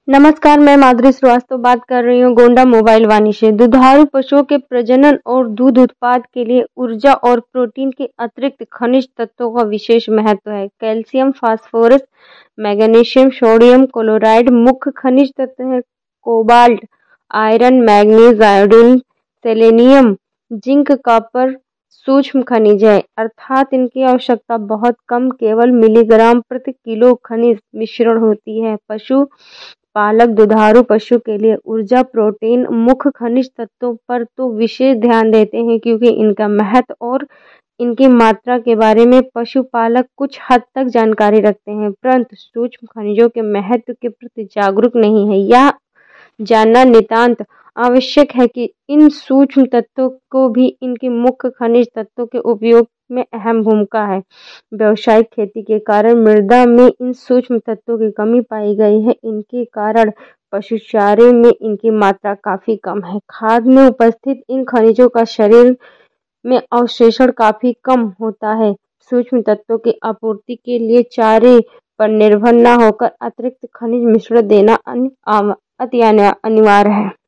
नमस्कार, मैं माधुरी श्रीवास्तव बात कर रही हूँ गोंडा मोबाइल वाणी से। दुधारू पशुओं के प्रजनन और दूध उत्पाद के लिए ऊर्जा और प्रोटीन के अतिरिक्त खनिज तत्वों का विशेष महत्व है। Calcium, phosphorus, magnesium, sodium chloride मुख्य खनिज तत्व हैं। Cobalt, iron, manganese, iodine, selenium, zinc, copper सूक्ष्म खनिज है, अर्थात इनकी आवश्यकता बहुत कम, केवल मिलीग्राम प्रति किलो खनिज मिश्रण होती है। पशु पालक दुधारू पशु के लिए ऊर्जा, प्रोटीन, मुख्य खनिज तत्वों पर तो विशेष ध्यान देते हैं क्योंकि इनका महत्व और इनकी मात्रा के बारे में पशुपालक कुछ हद तक जानकारी रखते हैं, परंतु सूक्ष्म खनिजों के महत्व के प्रति जागरूक नहीं है। यह जानना नितांत आवश्यक है कि इन सूक्ष्म तत्वों को भी इनके मुख्य खनिज तत्वों के उपयोग में अहम भूमिका है। व्यावसायिक खेती के कारण मृदा में इन सूक्ष्म तत्वों की कमी पाई गई है। इनके कारण पशु चारे में इनकी मात्रा काफी कम है। खाद में उपस्थित इन खनिजों का शरीर में अवशोषण काफी कम होता है। सूक्ष्म तत्वों की आपूर्ति के लिए चारे पर निर्भर न होकर अतिरिक्त खनिज मिश्रण देना अति अनिवार्य है।